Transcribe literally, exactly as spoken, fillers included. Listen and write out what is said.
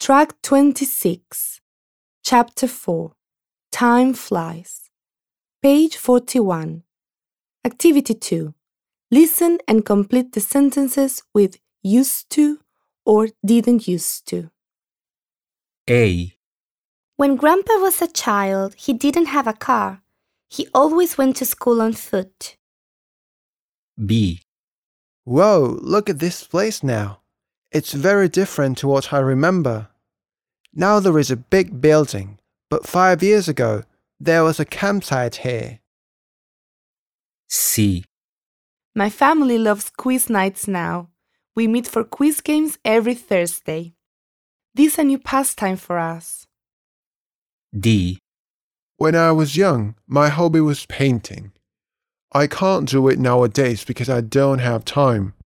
Track twenty-six, Chapter four, Time Flies. Page forty-one. Activity two. Listen and complete the sentences with used to or didn't used to. A. When Grandpa was a child, he didn't have a car. He always went to school on foot. B. Whoa, look at this place now. It's very different to what I remember. Now there is a big building, but five years ago, there was a campsite here. C. My family loves quiz nights now. We meet for quiz games every Thursday. This is a new pastime for us. D. When I was young, my hobby was painting. I can't do it nowadays because I don't have time.